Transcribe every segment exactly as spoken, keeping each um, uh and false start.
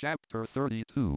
Chapter thirty-two.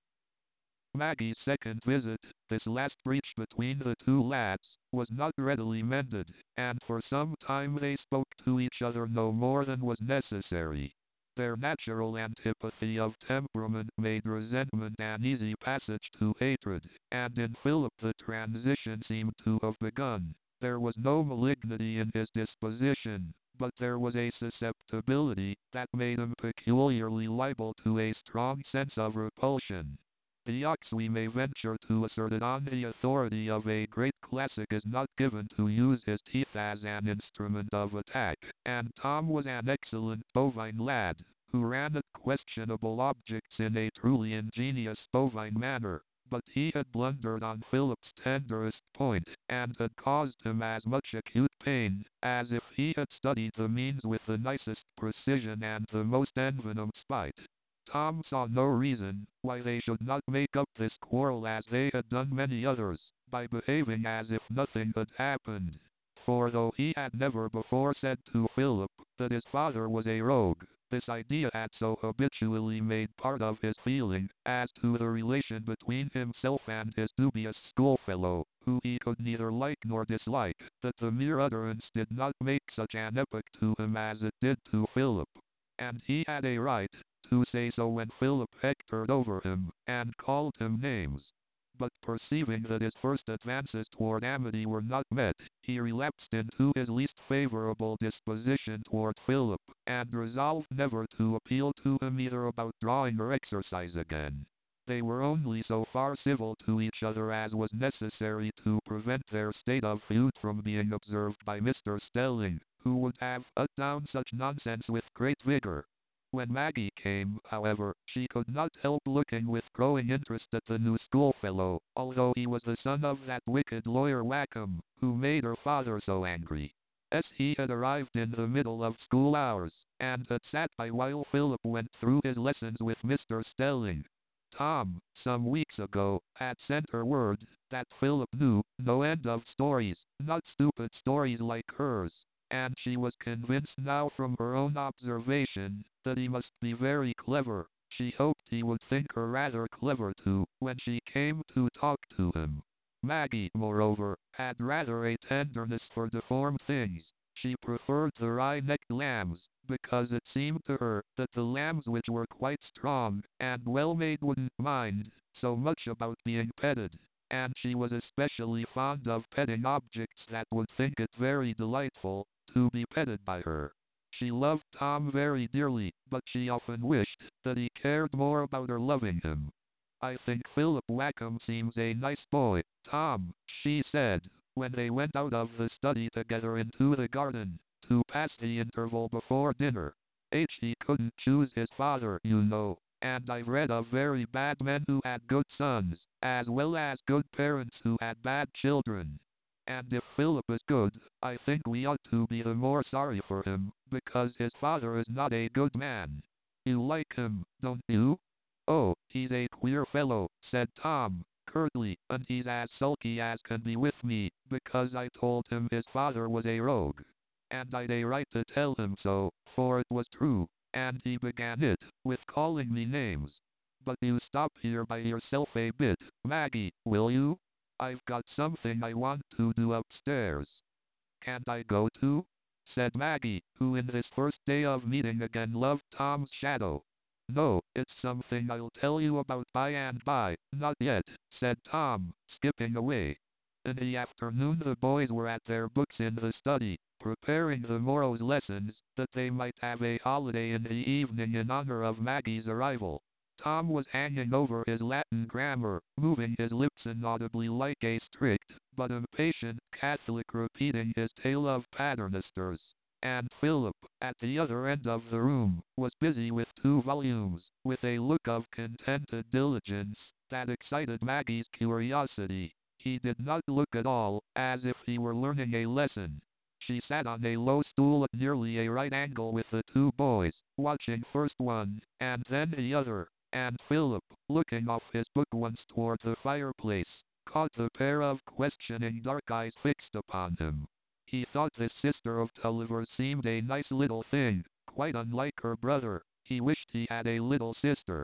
Maggie's second visit, this last breach between the two lads, was not readily mended, and for some time they spoke to each other no more than was necessary. Their natural antipathy of temperament made resentment an easy passage to hatred, and in Philip the transition seemed to have begun. There was no malignity in his disposition, but there was a susceptibility that made him peculiarly liable to a strong sense of repulsion. The ox, we may venture to assert it on the authority of a great classic, is not given to use his teeth as an instrument of attack, and Tom was an excellent bovine lad, who ran at questionable objects in a truly ingenious bovine manner. But he had blundered on Philip's tenderest point, and had caused him as much acute pain, as if he had studied the means with the nicest precision and the most envenomed spite. Tom saw no reason why they should not make up this quarrel as they had done many others, by behaving as if nothing had happened. For though he had never before said to Philip that his father was a rogue, this idea had so habitually made part of his feeling, as to the relation between himself and his dubious schoolfellow, who he could neither like nor dislike, that the mere utterance did not make such an epoch to him as it did to Philip. And he had a right to say so when Philip hectored over him, and called him names. But perceiving that his first advances toward amity were not met, he relapsed into his least favorable disposition toward Philip, and resolved never to appeal to him either about drawing or exercise again. They were only so far civil to each other as was necessary to prevent their state of feud from being observed by Mister Stelling, who would have put down such nonsense with great vigor. When Maggie came, however, she could not help looking with growing interest at the new schoolfellow, although he was the son of that wicked lawyer Wackham, who made her father so angry. As he had arrived in the middle of school hours, and had sat by while Philip went through his lessons with Mister Stelling. Tom, some weeks ago, had sent her word that Philip knew no end of stories, not stupid stories like hers, and she was convinced now from her own observation that he must be very clever. She hoped he would think her rather clever too, when she came to talk to him. Maggie, moreover, had rather a tenderness for deformed things. She preferred the wry-necked lambs, because it seemed to her that the lambs which were quite strong and well-made wouldn't mind so much about being petted. And she was especially fond of petting objects that would think it very delightful to be petted by her. She loved Tom very dearly, but she often wished that he cared more about her loving him. "I think Philip Wackham seems a nice boy, Tom," she said, when they went out of the study together into the garden, to pass the interval before dinner. H. He couldn't choose his father, you know, and I've read of very bad men who had good sons, as well as good parents who had bad children. And if Philip is good, I think we ought to be the more sorry for him, because his father is not a good man. You like him, don't you?" "Oh, he's a queer fellow," said Tom, curtly, "and he's as sulky as can be with me, because I told him his father was a rogue. And I'd a right to tell him so, for it was true, and he began it with calling me names. But you stop here by yourself a bit, Maggie, will you? I've got something I want to do upstairs." "Can't I go too?" said Maggie, who in this first day of meeting again loved Tom's shadow. "No, it's something I'll tell you about by and by, not yet," said Tom, skipping away. In the afternoon the boys were at their books in the study, preparing the morrow's lessons, that they might have a holiday in the evening in honor of Maggie's arrival. Tom was hanging over his Latin grammar, moving his lips inaudibly like a strict but impatient Catholic repeating his tale of Paternosters. And Philip, at the other end of the room, was busy with two volumes, with a look of contented diligence that excited Maggie's curiosity. He did not look at all as if he were learning a lesson. She sat on a low stool at nearly a right angle with the two boys, watching first one, and then the other, and Philip, looking off his book once toward the fireplace, caught the pair of questioning dark eyes fixed upon him. He thought this sister of Tulliver's seemed a nice little thing, quite unlike her brother. He wished he had a little sister.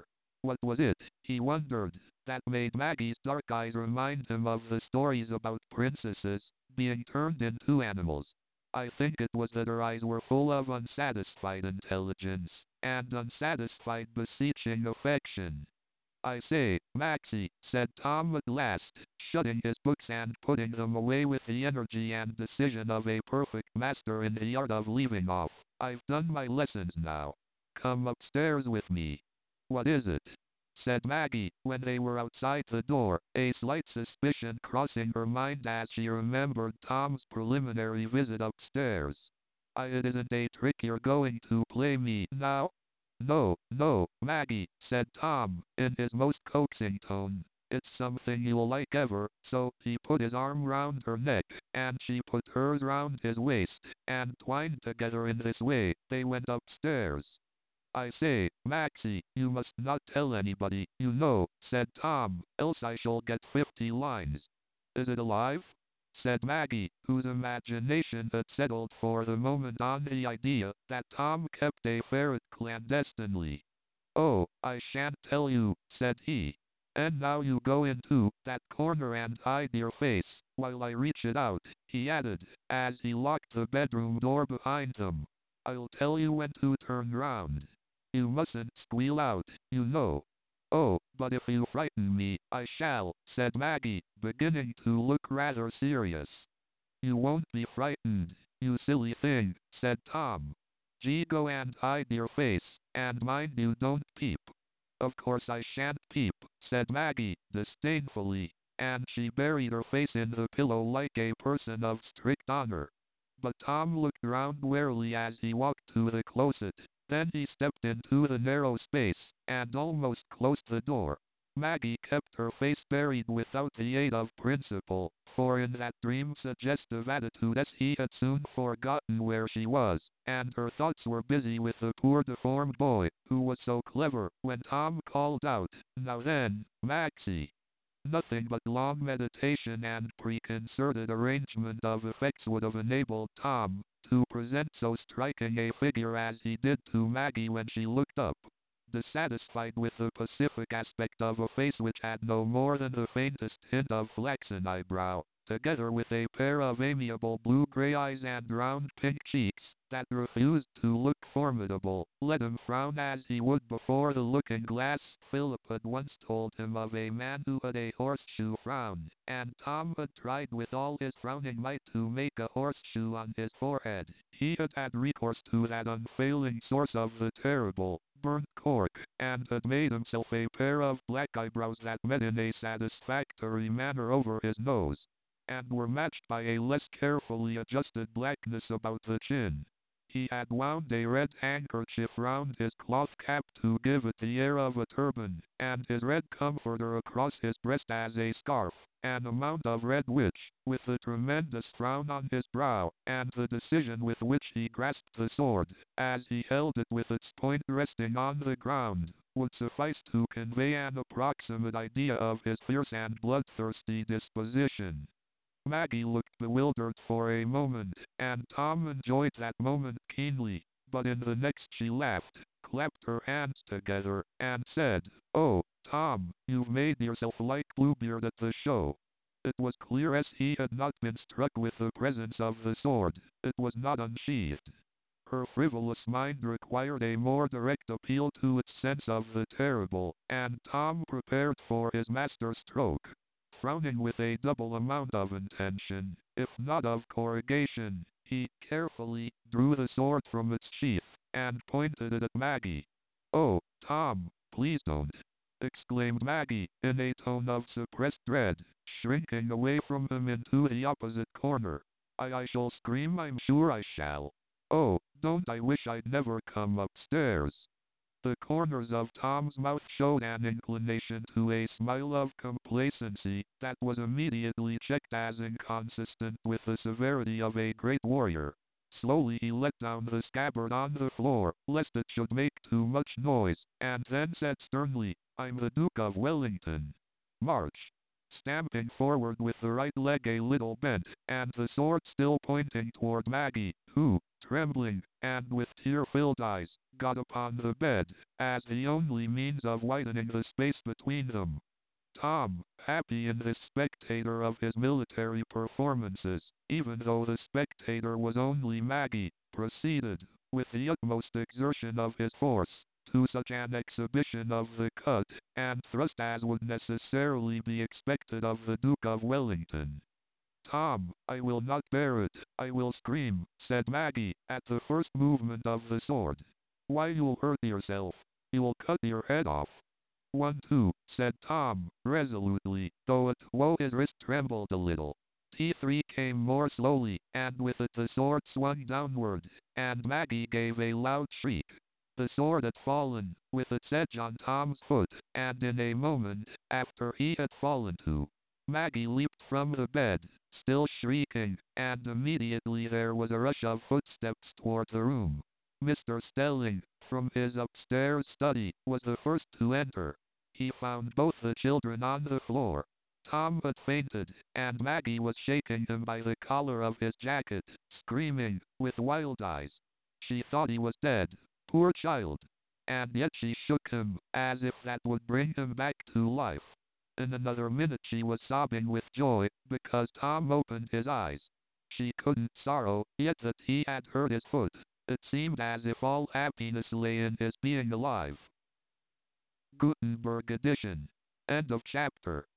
What was it, he wondered, that made Maggie's dark eyes remind him of the stories about princesses being turned into animals? I think it was that her eyes were full of unsatisfied intelligence, and unsatisfied beseeching affection. I say, Maxie, said Tom at last, shutting his books and putting them away with the energy and decision of a perfect master in the art of leaving off. I've done my lessons now. Come upstairs with me. What is it? Said Maggie, when they were outside the door, a slight suspicion crossing her mind as she remembered Tom's preliminary visit upstairs. I, it isn't a trick you're going to play me now? No, no, Maggie, said Tom, in his most coaxing tone. It's something you'll like ever, so he put his arm round her neck, and she put hers round his waist, and twined together in this way, they went upstairs. I say, Maxie, you must not tell anybody, you know, said Tom, else I shall get fifty lines. Is it alive? Said Maggie, whose imagination had settled for the moment on the idea that Tom kept a ferret clandestinely. Oh, I shan't tell you, said he. And now you go into that corner and hide your face, while I reach it out, he added, as he locked the bedroom door behind him. I'll tell you when to turn round. You mustn't squeal out, you know. Oh, but if you frighten me, I shall, said Maggie, beginning to look rather serious. You won't be frightened, you silly thing, said Tom. Gee, go and hide your face, and mind you don't peep. Of course I shan't peep, said Maggie, disdainfully, and she buried her face in the pillow like a person of strict honor. But Tom looked round warily as he walked to the closet. Then he stepped into the narrow space, and almost closed the door. Maggie kept her face buried without the aid of principle, for in that dream-suggestive attitude he had soon forgotten where she was, and her thoughts were busy with the poor deformed boy, who was so clever, when Tom called out, Now then, Maxie. Nothing but long meditation and preconcerted arrangement of effects would have enabled Tom to present so striking a figure as he did to Maggie when she looked up. Dissatisfied with the pacific aspect of a face which had no more than the faintest hint of flaxen eyebrow, together with a pair of amiable blue-gray eyes and round pink cheeks that refused to look formidable, let him frown as he would before the looking-glass. Philip had once told him of a man who had a horseshoe frown, and Tom had tried with all his frowning might to make a horseshoe on his forehead. He had had recourse to that unfailing source of the terrible, burnt cork, and had made himself a pair of black eyebrows that met in a satisfactory manner over his nose, and were matched by a less carefully adjusted blackness about the chin. He had wound a red handkerchief round his cloth cap to give it the air of a turban, and his red comforter across his breast as a scarf, an amount of red which, with the tremendous frown on his brow, and the decision with which he grasped the sword, as he held it with its point resting on the ground, would suffice to convey an approximate idea of his fierce and bloodthirsty disposition. Maggie looked bewildered for a moment, and Tom enjoyed that moment keenly, but in the next she laughed, clapped her hands together, and said, Oh, Tom, you've made yourself like Bluebeard at the show. It was clear as he had not been struck with the presence of the sword. It was not unsheathed. Her frivolous mind required a more direct appeal to its sense of the terrible, and Tom prepared for his master stroke. Frowning with a double amount of intention, if not of corrugation, he carefully drew the sword from its sheath, and pointed it at Maggie. Oh, Tom, please don't! Exclaimed Maggie, in a tone of suppressed dread, shrinking away from him into the opposite corner. I, I shall scream, I'm sure I shall. Oh, don't, I wish I'd never come upstairs. The corners of Tom's mouth showed an inclination to a smile of complacency that was immediately checked as inconsistent with the severity of a great warrior. Slowly he let down the scabbard on the floor, lest it should make too much noise, and then said sternly, I'm the Duke of Wellington. March. stamping forward with the right leg a little bent, and the sword still pointing toward Maggie, who, trembling, and with tear-filled eyes, got upon the bed, as the only means of widening the space between them. Tom, happy in this spectator of his military performances, even though the spectator was only Maggie, proceeded, with the utmost exertion of his force, to such an exhibition of the cut and thrust as would necessarily be expected of the Duke of Wellington. Tom, I will not bear it, I will scream, said Maggie, at the first movement of the sword. Why, you'll hurt yourself. You'll cut your head off. One, two, said Tom, resolutely, though at woe his wrist trembled a little. T three came more slowly, and with it the sword swung downward, and Maggie gave a loud shriek. The sword had fallen, with its edge on Tom's foot, and in a moment, after he had fallen too, Maggie leaped from the bed, still shrieking, and immediately there was a rush of footsteps toward the room. Mister Stelling, from his upstairs study, was the first to enter. He found both the children on the floor. Tom had fainted, and Maggie was shaking him by the collar of his jacket, screaming, with wild eyes. She thought he was dead, poor child. And yet she shook him, as if that would bring him back to life. In another minute she was sobbing with joy, because Tom opened his eyes. She couldn't sorrow, yet that he had hurt his foot. It seemed as if all happiness lay in his being alive. Gutenberg edition. End of chapter.